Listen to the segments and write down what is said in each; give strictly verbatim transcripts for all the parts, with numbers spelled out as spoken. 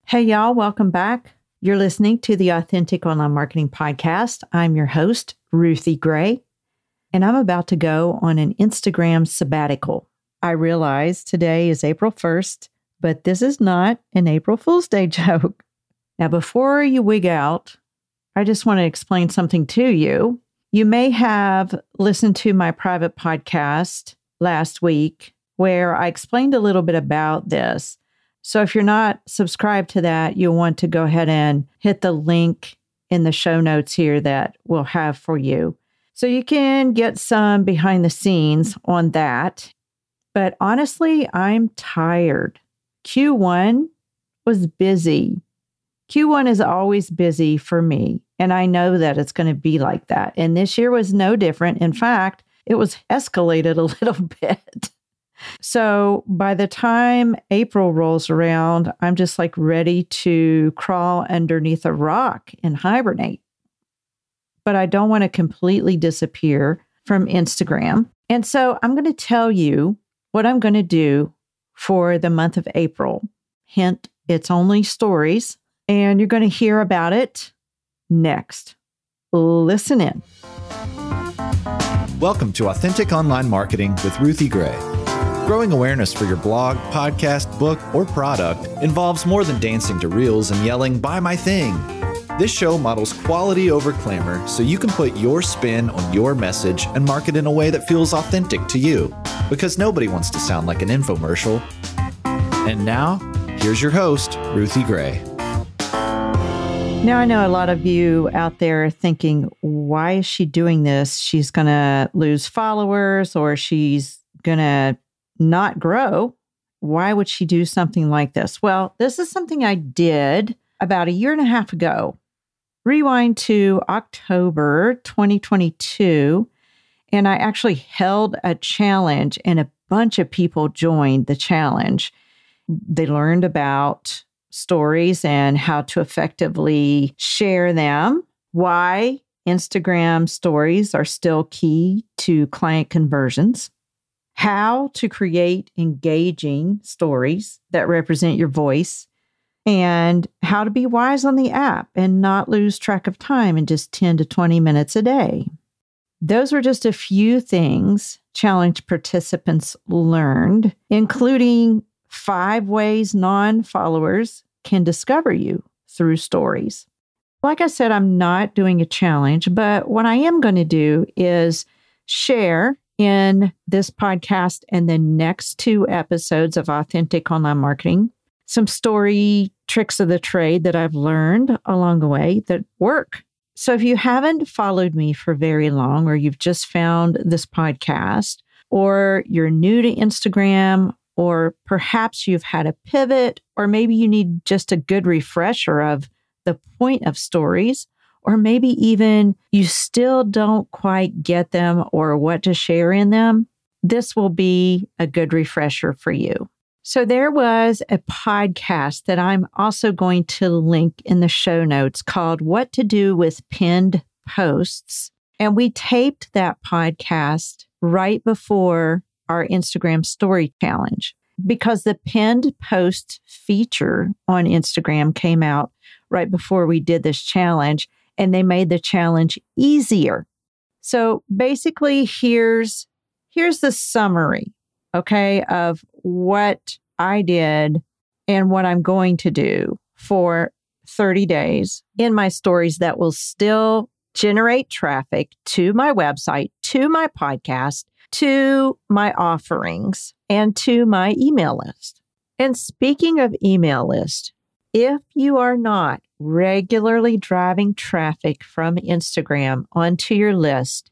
Hey, y'all, welcome back. You're listening to the Authentic Online Marketing Podcast. I'm your host, Ruthie Gray, and I'm about to go on an Instagram sabbatical. I realize today is April first, but this is not an April Fool's Day joke. Now, before you wig out, I just want to explain something to you. You may have listened to my private podcast last week where I explained a little bit about this. So if you're not subscribed to that, you'll want to go ahead and hit the link in the show notes here that we'll have for you. So you can get some behind the scenes on that. But honestly, I'm tired. Q one was busy. Q one is always busy for me, and I know that it's going to be like that. And this year was no different. In fact, it was escalated a little bit. So by the time April rolls around, I'm just like ready to crawl underneath a rock and hibernate. But I don't want to completely disappear from Instagram. And so I'm going to tell you what I'm going to do for the month of April. Hint, it's only stories, and you're going to hear about it next. Listen in. Welcome to Authentic Online Marketing with Ruthie Gray. Growing awareness for your blog, podcast, book, or product involves more than dancing to reels and yelling, "Buy my thing." This show models quality over clamor so you can put your spin on your message and market in a way that feels authentic to you, because nobody wants to sound like an infomercial. And now, here's your host, Ruthie Gray. Now, I know a lot of you out there are thinking, why is she doing this? She's going to lose followers, or she's going to not grow. Why would she do something like this? Well, this is something I did about a year and a half ago. Rewind to October twenty twenty-two, and I actually held a challenge, and a bunch of people joined the challenge. They learned about stories and how to effectively share them, why Instagram stories are still key to client conversions, how to create engaging stories that represent your voice, and how to be wise on the app and not lose track of time in just ten to twenty minutes a day. Those were just a few things challenge participants learned, including five ways non-followers can discover you through stories. Like I said, I'm not doing a challenge, but what I am going to do is share in this podcast and the next two episodes of Authentic Online Marketing some story tricks of the trade that I've learned along the way that work. So if you haven't followed me for very long, or you've just found this podcast, or you're new to Instagram, or perhaps you've had a pivot, or maybe you need just a good refresher of the point of stories, or maybe even you still don't quite get them or what to share in them, this will be a good refresher for you. So there was a podcast that I'm also going to link in the show notes called What to Do with Pinned Posts. And we taped that podcast right before our Instagram story challenge, because the pinned post feature on Instagram came out right before we did this challenge, and they made the challenge easier. So basically, here's, here's the summary, okay, of what I did and what I'm going to do for thirty days in my stories that will still generate traffic to my website, to my podcast, to my offerings, and to my email list. And speaking of email list, if you are not regularly driving traffic from Instagram onto your list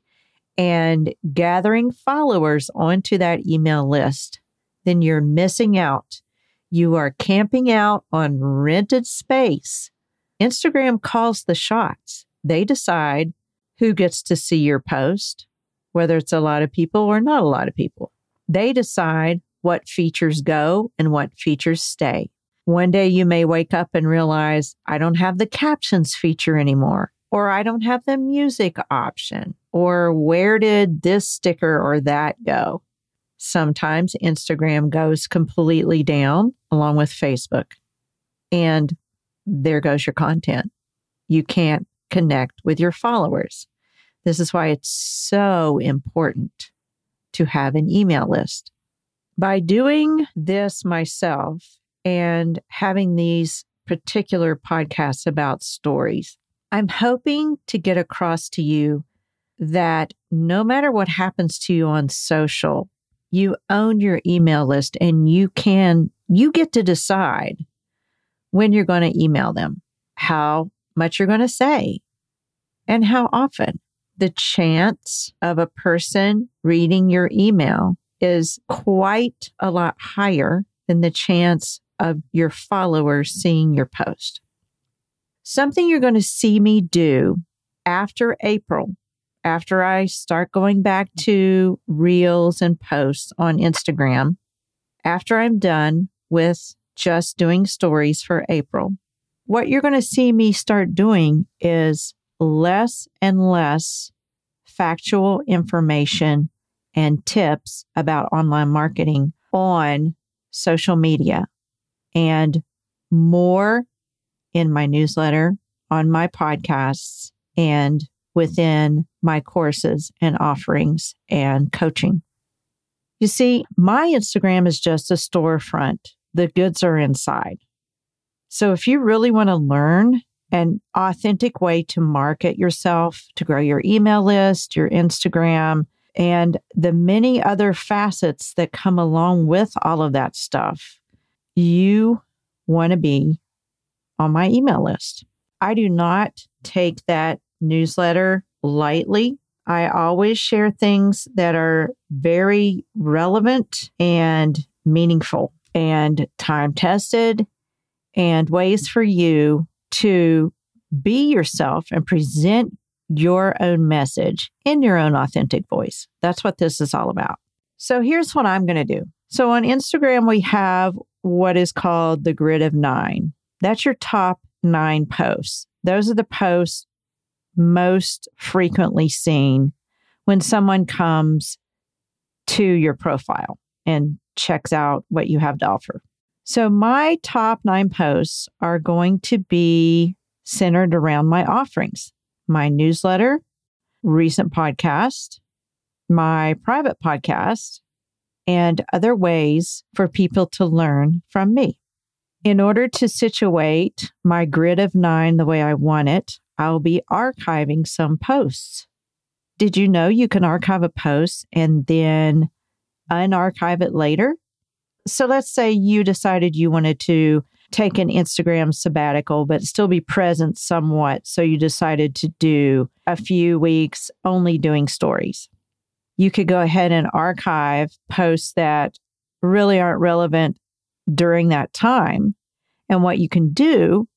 and gathering followers onto that email list, then you're missing out. You are camping out on rented space. Instagram calls the shots. They decide who gets to see your post, whether it's a lot of people or not a lot of people. They decide what features go and what features stay. One day you may wake up and realize, I don't have the captions feature anymore, or I don't have the music option, or where did this sticker or that go? Sometimes Instagram goes completely down along with Facebook. And there goes your content. You can't connect with your followers. This is why it's so important to have an email list. By doing this myself and having these particular podcasts about stories, I'm hoping to get across to you that no matter what happens to you on social, you own your email list and you can, you get to decide when you're going to email them, how much you're going to say, and how often. The chance of a person reading your email is quite a lot higher than the chance of your followers seeing your post. Something you're going to see me do after April, after I start going back to reels and posts on Instagram, after I'm done with just doing stories for April, what you're going to see me start doing is less and less factual information and tips about online marketing on social media, and more in my newsletter, on my podcasts, and within my courses and offerings and coaching. You see, my Instagram is just a storefront. The goods are inside. So if you really want to learn an authentic way to market yourself, to grow your email list, your Instagram, and the many other facets that come along with all of that stuff, you want to be on my email list. I do not take that newsletter lightly. I always share things that are very relevant and meaningful and time-tested, and ways for you to be yourself and present your own message in your own authentic voice. That's what this is all about. So here's what I'm going to do. So on Instagram, we have what is called the grid of nine. That's your top nine posts. Those are the posts most frequently seen when someone comes to your profile and checks out what you have to offer. So my top nine posts are going to be centered around my offerings, my newsletter, recent podcast, my private podcast, and other ways for people to learn from me. In order to situate my grid of nine the way I want it, I'll be archiving some posts. Did you know you can archive a post and then unarchive it later? So let's say you decided you wanted to take an Instagram sabbatical, but still be present somewhat. So you decided to do a few weeks only doing stories. You could go ahead and archive posts that really aren't relevant during that time. And what you can do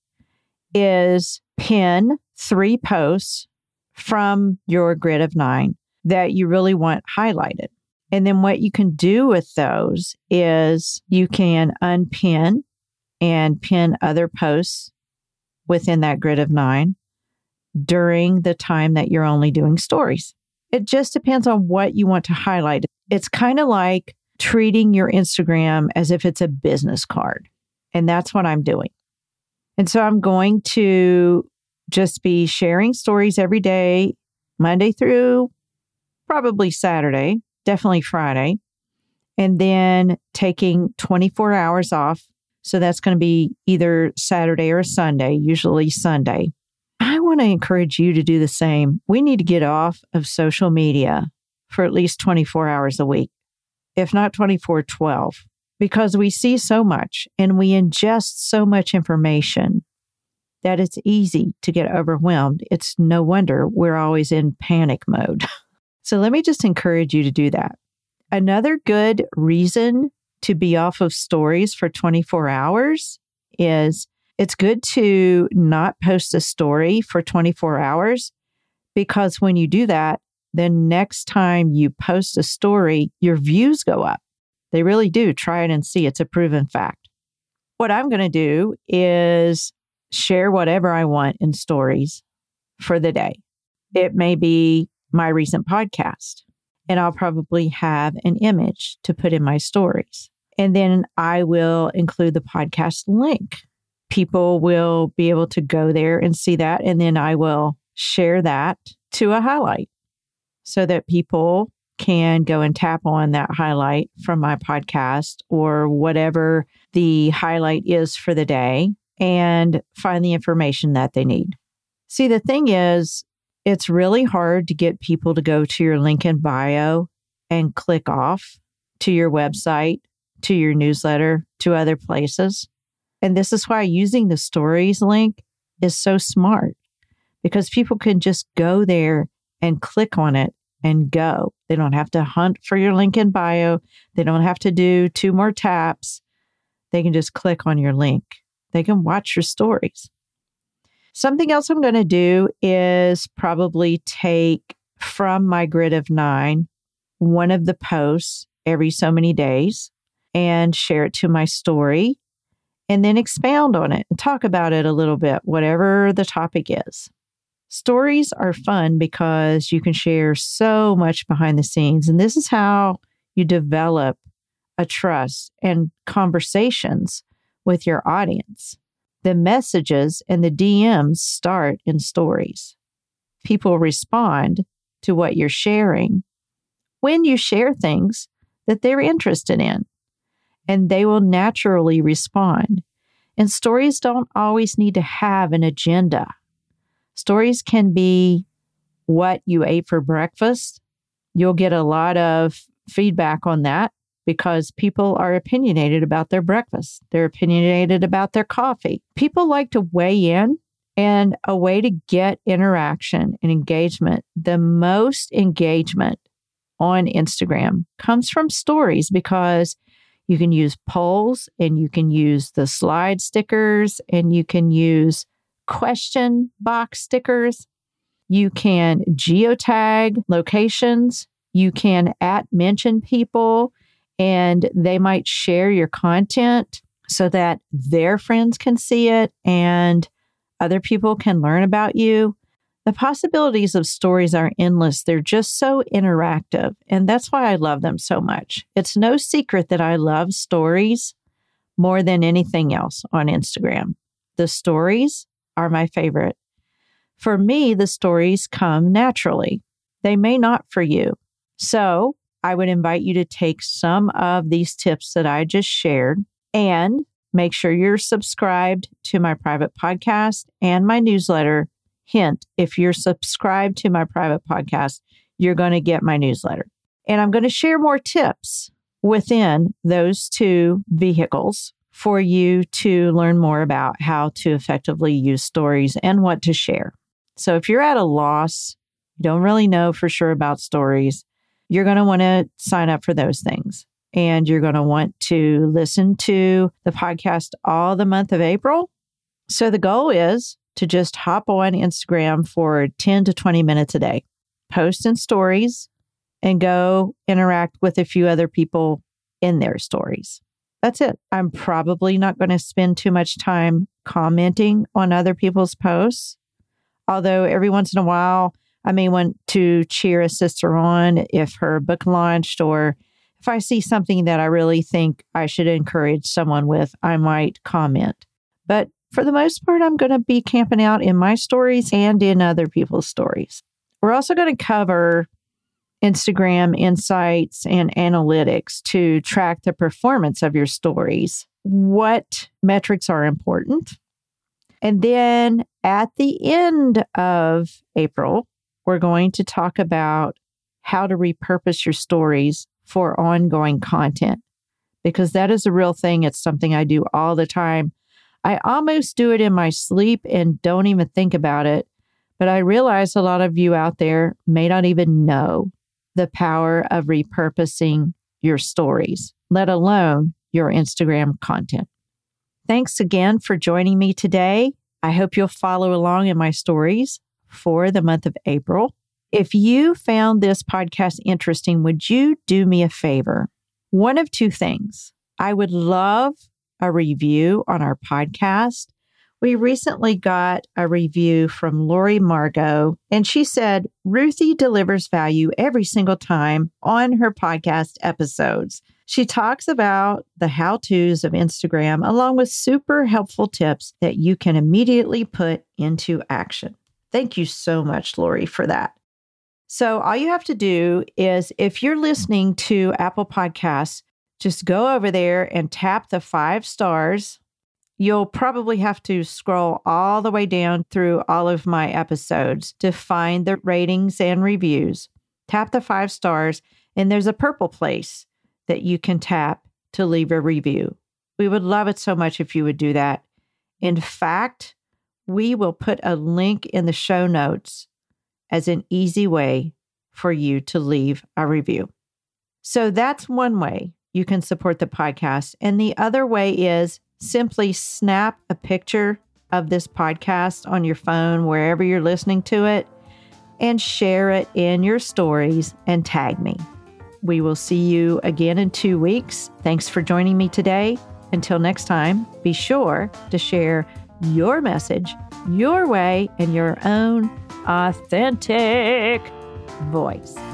is pin three posts from your grid of nine that you really want highlighted. And then what you can do with those is you can unpin and pin other posts within that grid of nine during the time that you're only doing stories. It just depends on what you want to highlight. It's kind of like treating your Instagram as if it's a business card. And that's what I'm doing. And so I'm going to just be sharing stories every day, Monday through probably Saturday, definitely Friday, and then taking twenty-four hours off. So that's going to be either Saturday or Sunday, usually Sunday. I want to encourage you to do the same. We need to get off of social media for at least twenty-four hours a week, if not twenty-four, twelve, because we see so much and we ingest so much information that it's easy to get overwhelmed. It's no wonder we're always in panic mode. So let me just encourage you to do that. Another good reason to be off of stories for twenty-four hours is it's good to not post a story for twenty-four hours, because when you do that, then next time you post a story, your views go up. They really do. Try it and see. It's a proven fact. What I'm going to do is share whatever I want in stories for the day. It may be my recent podcast, and I'll probably have an image to put in my stories. And then I will include the podcast link people will be able to go there and see that. And then I will share that to a highlight so that people can go and tap on that highlight from my podcast or whatever the highlight is for the day and find the information that they need. See, the thing is, it's really hard to get people to go to your link in bio and click off to your website, to your newsletter, to other places. And this is why using the stories link is so smart, because people can just go there and click on it and go. They don't have to hunt for your link in bio. They don't have to do two more taps. They can just click on your link. They can watch your stories. Something else I'm going to do is probably take from my grid of nine, one of the posts every so many days and share it to my story and then expound on it and talk about it a little bit, whatever the topic is. Stories are fun because you can share so much behind the scenes. And this is how you develop a trust and conversations with your audience. The messages and the D Ms start in stories. People respond to what you're sharing when you share things that they're interested in, and they will naturally respond. And stories don't always need to have an agenda. Stories can be what you ate for breakfast. You'll get a lot of feedback on that because people are opinionated about their breakfast. They're opinionated about their coffee. People like to weigh in, and a way to get interaction and engagement, the most engagement on Instagram comes from stories, because you can use polls and you can use the slide stickers and you can use question box stickers. You can geotag locations. You can at mention people, and they might share your content so that their friends can see it and other people can learn about you. The possibilities of stories are endless. They're just so interactive, and that's why I love them so much. It's no secret that I love stories more than anything else on Instagram. The stories are my favorite. For me, the stories come naturally. They may not for you. So I would invite you to take some of these tips that I just shared and make sure you're subscribed to my private podcast and my newsletter. Hint, if you're subscribed to my private podcast, you're going to get my newsletter. And I'm going to share more tips within those two vehicles for you to learn more about how to effectively use stories and what to share. So if you're at a loss, you don't really know for sure about stories, you're going to want to sign up for those things. And you're going to want to listen to the podcast all the month of April. So the goal is to just hop on Instagram for ten to twenty minutes a day, post in stories, and go interact with a few other people in their stories. That's it. I'm probably not going to spend too much time commenting on other people's posts. Although every once in a while, I may want to cheer a sister on if her book launched, or if I see something that I really think I should encourage someone with, I might comment. But for the most part, I'm going to be camping out in my stories and in other people's stories. We're also going to cover Instagram insights and analytics to track the performance of your stories. What metrics are important? And then at the end of April, we're going to talk about how to repurpose your stories for ongoing content, because that is a real thing. It's something I do all the time. I almost do it in my sleep and don't even think about it. But I realize a lot of you out there may not even know the power of repurposing your stories, let alone your Instagram content. Thanks again for joining me today. I hope you'll follow along in my stories for the month of April. If you found this podcast interesting, would you do me a favor? One of two things. I would love a review on our podcast. We recently got a review from Lori Margot, and she said, Ruthie delivers value every single time on her podcast episodes. She talks about the how-tos of Instagram, along with super helpful tips that you can immediately put into action. Thank you so much, Lori, for that. So all you have to do is, if you're listening to Apple Podcasts, just go over there and tap the five stars. You'll probably have to scroll all the way down through all of my episodes to find the ratings and reviews. Tap the five stars, and there's a purple place that you can tap to leave a review. We would love it so much if you would do that. In fact, we will put a link in the show notes as an easy way for you to leave a review. So that's one way you can support the podcast. And the other way is simply snap a picture of this podcast on your phone, wherever you're listening to it, and share it in your stories and tag me. We will see you again in two weeks. Thanks for joining me today. Until next time, be sure to share your message, your way, and your own authentic voice.